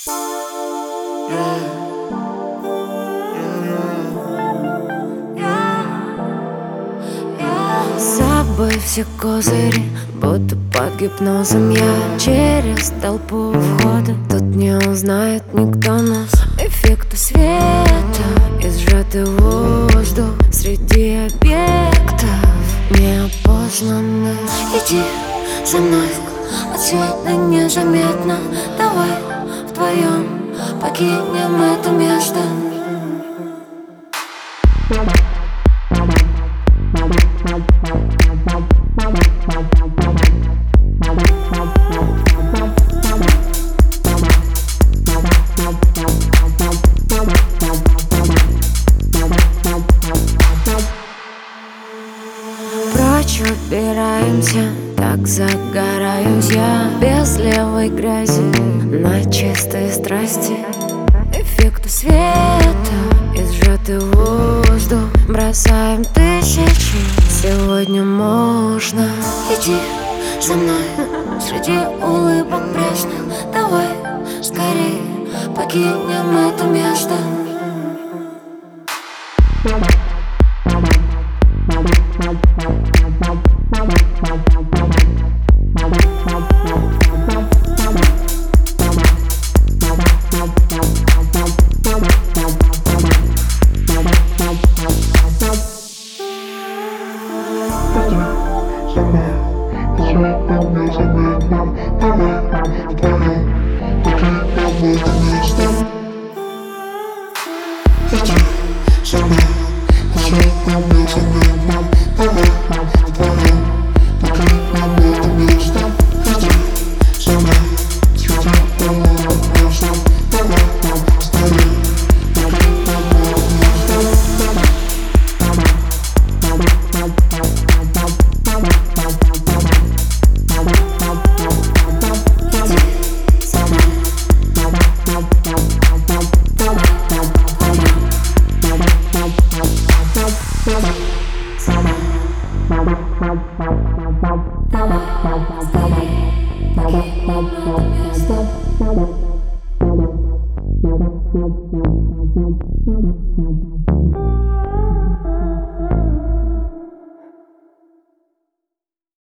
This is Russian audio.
Забыв все козыри, будто под гипнозом я через толпу входа. Тут не узнает никто нас. Эффекты света и сжатый воздух среди объектов неопознанных. Иди за мной, отсюда незаметно. Давай вдвоем покинем это место. Прочь убираемся, так загораюсь я без левой грязи на чистой страсти. Эффекты света и сжатый воздух бросаем тысячи. Сегодня можно. Иди за мной среди улыбок пресных. Давай скорее покинем это место. Давай